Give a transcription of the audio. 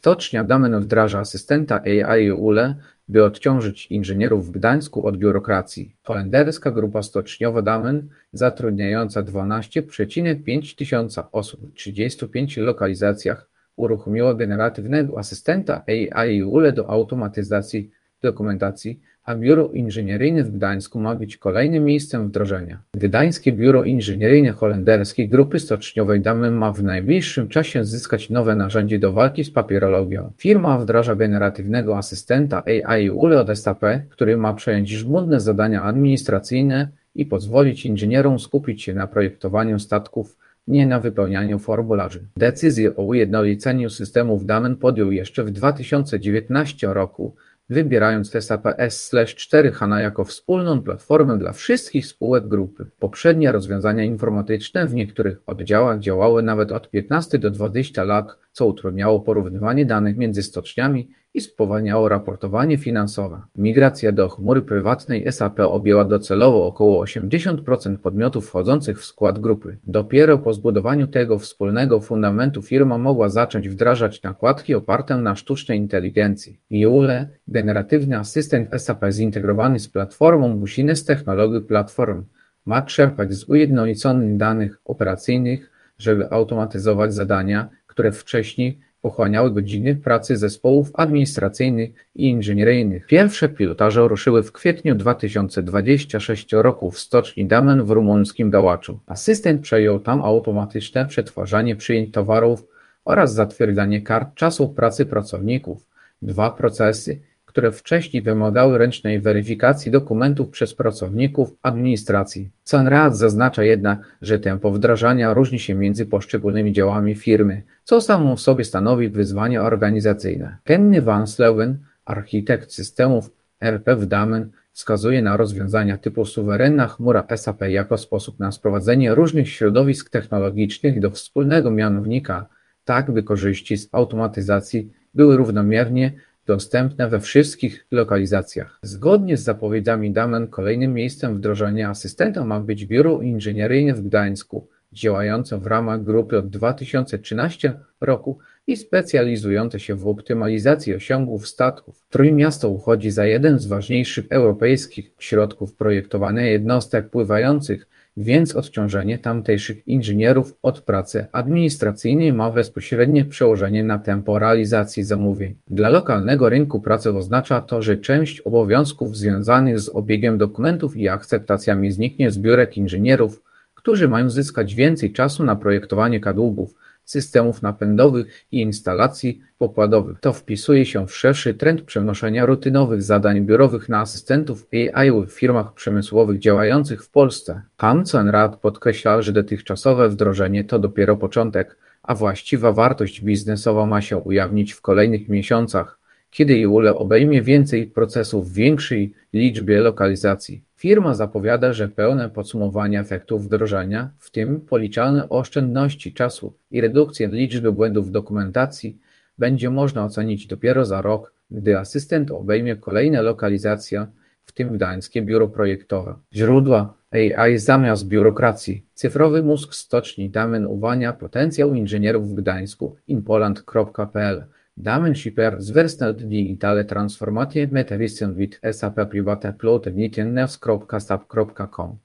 Stocznia Damen wdraża asystenta AI ULE, by odciążyć inżynierów w Gdańsku od biurokracji. Holenderska grupa stoczniowa Damen, zatrudniająca 12,5 tysiąca osób w 35 lokalizacjach, uruchomiła generatywnego asystenta AI ULE do automatyzacji dokumentacji, a Biuro Inżynieryjne w Gdańsku ma być kolejnym miejscem wdrożenia. Gdańskie Biuro Inżynieryjne holenderskiej grupy stoczniowej Damen ma w najbliższym czasie zyskać nowe narzędzie do walki z papierologią. Firma wdraża generatywnego asystenta AI ULE od SAP, który ma przejąć żmudne zadania administracyjne i pozwolić inżynierom skupić się na projektowaniu statków, nie na wypełnianiu formularzy. Decyzję o ujednoliceniu systemów Damen podjął jeszcze w 2019 roku, wybierając SAP S/4HANA jako wspólną platformę dla wszystkich spółek grupy. Poprzednie rozwiązania informatyczne w niektórych oddziałach działały nawet od 15 do 20 lat, co utrudniało porównywanie danych między stoczniami i spowalniało raportowanie finansowe. Migracja do chmury prywatnej SAP objęła docelowo około 80% podmiotów wchodzących w skład grupy. Dopiero po zbudowaniu tego wspólnego fundamentu firma mogła zacząć wdrażać nakładki oparte na sztucznej inteligencji. ULE, generatywny asystent SAP zintegrowany z platformą, musi z technologii platform, ma czerpać z ujednoliconych danych operacyjnych, żeby automatyzować zadania, które wcześniej pochłaniały godziny pracy zespołów administracyjnych i inżynieryjnych. Pierwsze pilotaże ruszyły w kwietniu 2026 roku w stoczni Damen w rumuńskim Dałaczu. Asystent przejął tam automatyczne przetwarzanie przyjęć towarów oraz zatwierdzanie kart czasu pracy pracowników. Dwa procesy, które wcześniej wymagały ręcznej weryfikacji dokumentów przez pracowników administracji. Conrad zaznacza jednak, że tempo wdrażania różni się między poszczególnymi działami firmy, co samo w sobie stanowi wyzwanie organizacyjne. Kenny Van Sleuwen, architekt systemów ERP w Damen, wskazuje na rozwiązania typu suwerenna chmura SAP jako sposób na sprowadzenie różnych środowisk technologicznych do wspólnego mianownika, tak by korzyści z automatyzacji były równomiernie dostępne we wszystkich lokalizacjach. Zgodnie z zapowiedziami Damen kolejnym miejscem wdrożenia asystenta ma być Biuro Inżynieryjne w Gdańsku, działające w ramach grupy od 2013 roku i specjalizujące się w optymalizacji osiągów statków. Trójmiasto uchodzi za jeden z ważniejszych europejskich ośrodków projektowania jednostek pływających, więc odciążenie tamtejszych inżynierów od pracy administracyjnej ma bezpośrednie przełożenie na tempo realizacji zamówień. Dla lokalnego rynku pracy oznacza to, że część obowiązków związanych z obiegiem dokumentów i akceptacjami zniknie z biurek inżynierów, którzy mają zyskać więcej czasu na projektowanie kadłubów, systemów napędowych i instalacji pokładowych. To wpisuje się w szerszy trend przenoszenia rutynowych zadań biurowych na asystentów AI w firmach przemysłowych działających w Polsce. Pan Conrad podkreśla, że dotychczasowe wdrożenie to dopiero początek, a właściwa wartość biznesowa ma się ujawnić w kolejnych miesiącach, kiedy ULE obejmie więcej procesów w większej liczbie lokalizacji. Firma zapowiada, że pełne podsumowanie efektów wdrożenia, w tym policzalne oszczędności czasu i redukcję liczby błędów w dokumentacji, będzie można ocenić dopiero za rok, gdy asystent obejmie kolejne lokalizacje, w tym Gdańskie Biuro Projektowe. Źródła AI zamiast biurokracji. Cyfrowy mózg stoczni Damen uwalnia potencjał inżynierów w Gdańsku. inpoland.pl Damen shipper zversnad digitale transformatie metavision vid SAP private cloud.com